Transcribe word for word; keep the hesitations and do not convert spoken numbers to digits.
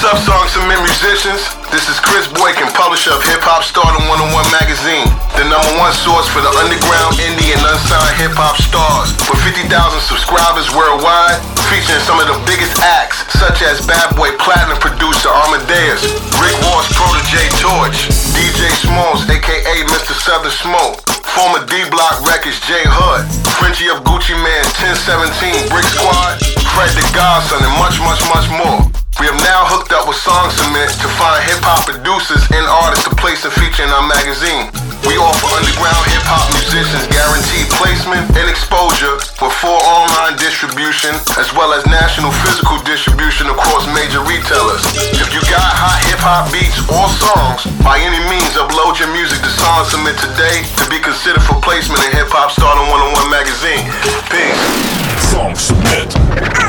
up, Song Cement musicians? This is Chris Boykin, publisher of Hip Hop Stardom one oh one magazine, the number one source for the underground, indie, and unsigned hip hop stars. With fifty thousand subscribers worldwide, featuring some of the biggest acts, such as Bad Boy Platinum producer Amadeus, Rick Ross protege Torch, D J Smalls, aka Mister Southern Smoke, former D-Block Records J Hood, Frenchie of Gucci Man, ten seventeen, Brick Squad, Fred the Godson, and much, much, much more. We have now hooked up with Song Cement to find hip-hop producers and artists to place and feature in our magazine. We offer underground hip-hop musicians guaranteed placement and exposure with full online distribution as well as national physical distribution across major retailers. If you got hot hip-hop beats or songs, by any means upload your music to Song Cement today to be considered for placement in Hip Hop Stardom one oh one magazine. Peace. Song Cement.